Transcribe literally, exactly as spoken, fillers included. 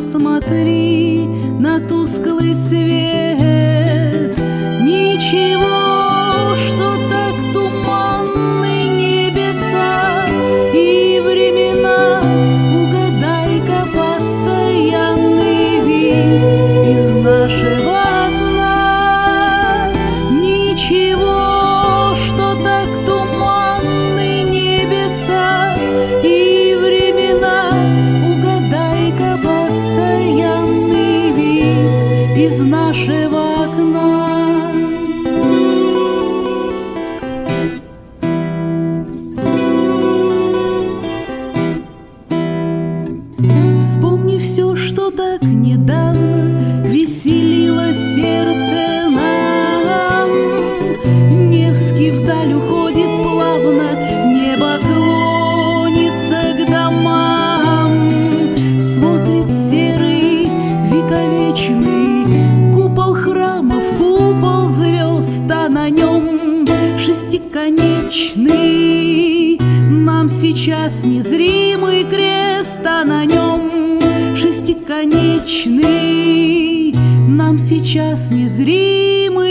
посмотри на тусклый свет. Ничего, что так туманны небеса и времена. Угадай-ка постоянный вид из нашего окна. Ничего, что так туманны небеса и времена. Угадай-ка постоянный вид из нашего окна. Вспомни все, что так недавно веселило сердце нам. Невский вдаль уходит плавно, небо клонится к домам. Смотрит серый, вековечный купол храмов, купол звезд, а на нем шестиконечный. Нам сейчас незримый крест, а на нем шестиконечный. Нам сейчас незримый